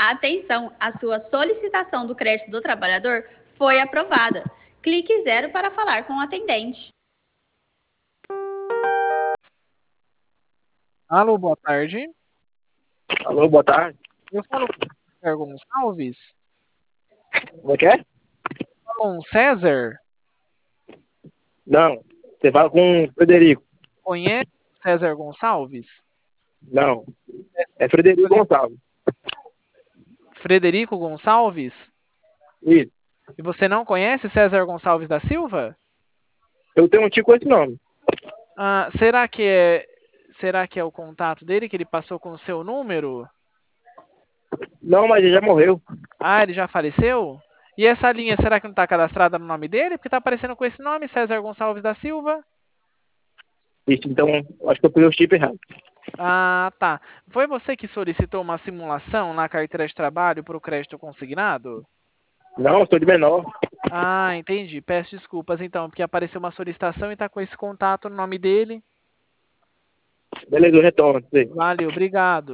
Atenção, a sua solicitação do crédito do trabalhador foi aprovada. Clique 0 para falar com o atendente. Alô, boa tarde. Alô, boa tarde. Eu falo com o César Gonçalves. Como é que é? Com o César? Não, você fala com o Frederico. Conhece o César Gonçalves? Não, é Frederico Gonçalves. Frederico Gonçalves? Isso. E você não conhece César Gonçalves da Silva? Eu tenho um tio com esse nome. Ah, será que é o contato dele que ele passou com o seu número? Não, mas ele já morreu. Ah, ele já faleceu? E essa linha, será que não está cadastrada no nome dele? Porque está aparecendo com esse nome, César Gonçalves da Silva. Isso, então, acho que eu peguei o chip errado. Ah, tá. Foi você que solicitou uma simulação na carteira de trabalho para o crédito consignado? Não, eu sou de menor. Ah, entendi. Peço desculpas então, porque apareceu uma solicitação e está com esse contato no nome dele. Beleza, eu retorno. Valeu, obrigado.